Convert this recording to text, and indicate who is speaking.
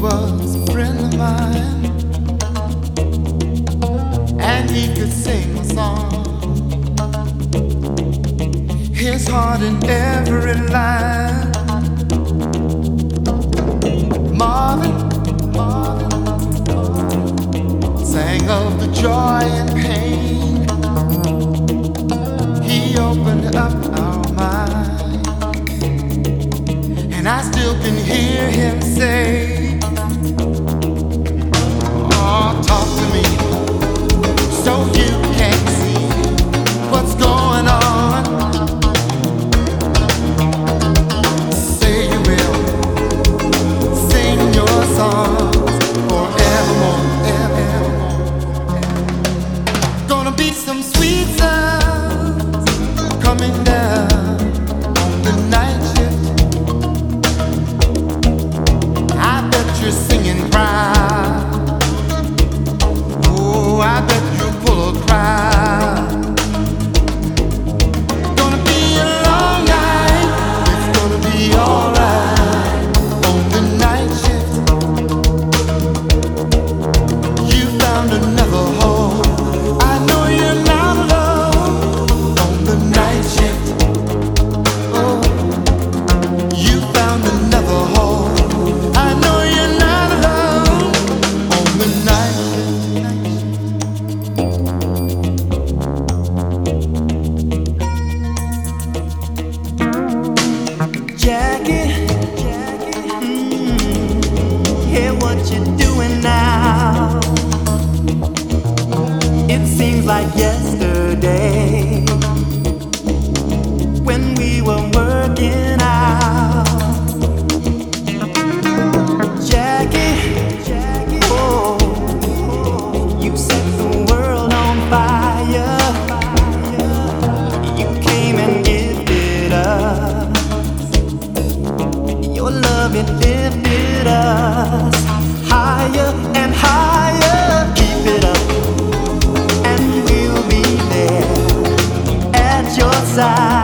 Speaker 1: was a friend of mine, and he could sing a song. His heart in every line. Marvin sang of the joy and pain. He opened up our mind, and I still can hear him say, oh, talk to me so you can see what's going on. Say you will sing your songs forevermore, evermore. Gonna be some sweet sounds coming down on the night shift. I bet you're singing proud. Oh, I bet you'll pull a crowd. Gonna be a long night. It's gonna be alright on the night shift. You found another home. I know you're not alone on the night shift. Oh, you found another home. I know you're not alone on the night shift.
Speaker 2: Jackie, hear what you're doing now. It seems like yesterday when we were working out. Jackie, oh, you set the world on fire. You came and gifted us your love, it lifted us higher and higher. Keep it up, and we'll be there at your side.